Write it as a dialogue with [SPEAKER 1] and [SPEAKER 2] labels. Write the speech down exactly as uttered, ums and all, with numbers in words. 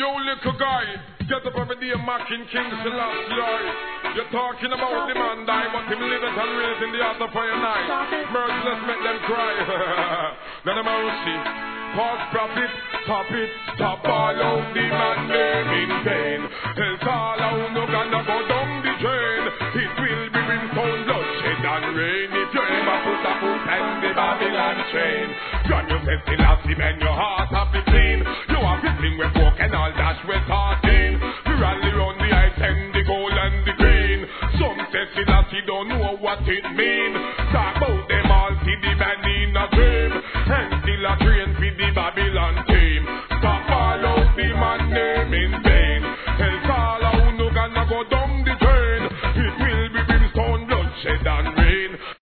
[SPEAKER 1] You little guy, get up every day mocking King Selassie. You're talking about the man die, but him live it and raise in the altar for your night. Merciless make them cry. Let them mercy. Cause profit, stop it, stop all out the man name in vain. Else all out no gonna go down the drain. It will be brimstone, bloodshed and rain. If you ever put a foot in the Babylon chain. John, you say Selassie, man, your heart have to clean. You have the thing with pork and all dash with tartin. We rally round the ice and the gold and the green. Some say Selassie don't know what it mean. Talk about them all, see the man in a dream. And still a dream.